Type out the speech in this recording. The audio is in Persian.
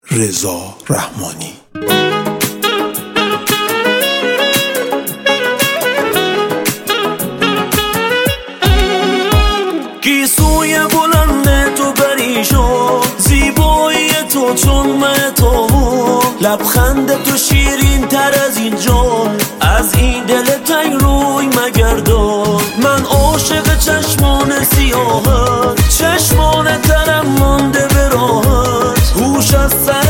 رضا رحمانی. گیسوی بلند تو پریشان، زیبایی تو چون مهتاب، لبخند تو شیرین تر از این جان، از این دل تنگ روی مگردان. من عاشق چشمان سیاهت، چشمان ترم مانده به راحت، هوش از سر